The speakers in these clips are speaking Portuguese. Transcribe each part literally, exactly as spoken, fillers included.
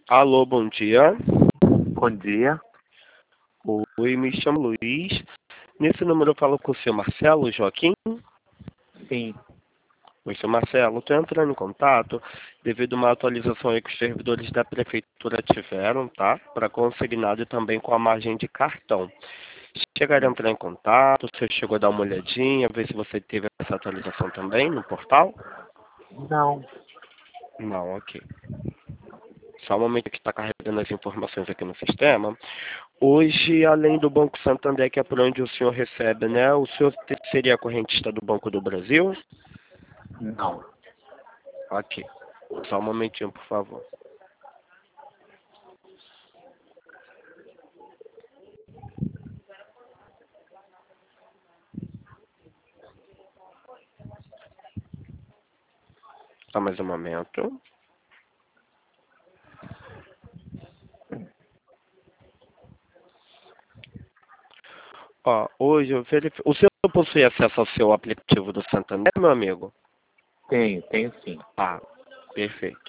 Alô, bom dia. Bom dia. Oi, me chamo Luiz. Nesse número eu falo com o seu Marcelo Joaquim. Sim. Oi, seu Marcelo. Estou entrando em contato devido a uma atualização aí que os servidores da prefeitura tiveram, tá? Para consignado e também com a margem de cartão. Chegaram a entrar em contato, você chegou a dar uma olhadinha, ver se você teve essa atualização também no portal? Não. Não, ok. Só um momento que está carregando as informações aqui no sistema. Hoje, além do Banco Santander, que é por onde o senhor recebe, né? O senhor te- seria correntista do Banco do Brasil? Não. Ok. Só um momentinho, por favor. Só mais um momento. Ó, hoje eu verifico. O senhor possui acesso ao seu aplicativo do Santander, meu amigo? Tenho, tenho sim. Ah, perfeito.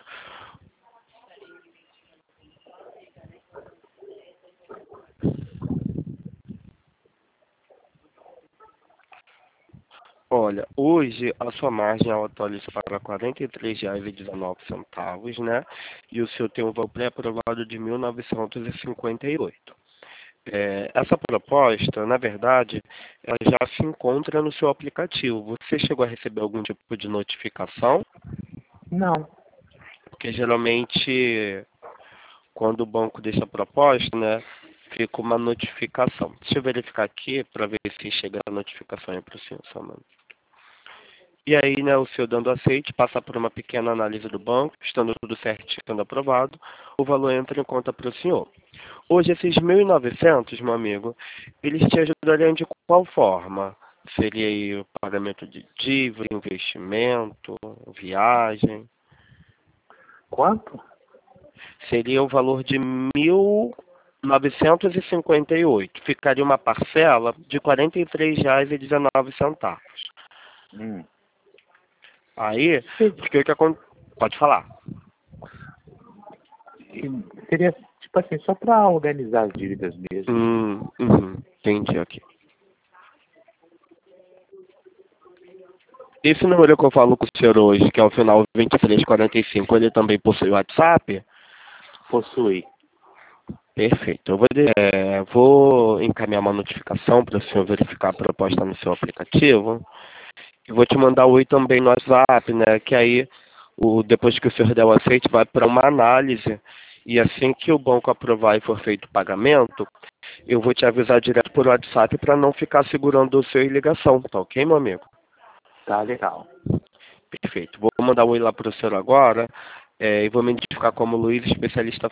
Olha, hoje a sua margem ela atualiza para quarenta e três reais e dezenove centavos, né? E o senhor tem um valor pré-aprovado de mil novecentos e cinquenta e oito. É, essa proposta, na verdade, ela já se encontra no seu aplicativo. Você chegou a receber algum tipo de notificação? Não. Porque geralmente, quando o banco deixa a proposta, né, fica uma notificação. Deixa eu verificar aqui para ver se chega a notificação aí para o senhor, só, mano. E aí, né, o senhor dando aceite, passa por uma pequena análise do banco, estando tudo certo, estando aprovado, o valor entra em conta para o senhor. Hoje, esses mil e novecentos, meu amigo, eles te ajudariam de qual forma? Seria aí o pagamento de dívida, investimento, viagem? Quanto? Seria o valor de mil novecentos e cinquenta e oito. Ficaria uma parcela de quarenta e três reais e dezenove centavos. Hum. Aí, Se- porque o que acontece? Pode falar. Seria, tipo assim, só para organizar as dívidas mesmo. Hum, uhum, entendi aqui. Esse número que eu falo com o senhor hoje, que é o final vinte e três quarenta e cinco, ele também possui WhatsApp? Possui. Perfeito. Eu vou, de- é, vou encaminhar uma notificação para o senhor verificar a proposta no seu aplicativo. E vou te mandar o oi também no WhatsApp, né? Que aí, o, depois que o senhor der o aceite, vai para uma análise. E assim que o banco aprovar e for feito o pagamento, eu vou te avisar direto por WhatsApp para não ficar segurando o seu em ligação, tá ok, meu amigo? Tá legal. Perfeito. Vou mandar um oi lá para o senhor agora, é, e vou me identificar como Luiz, especialista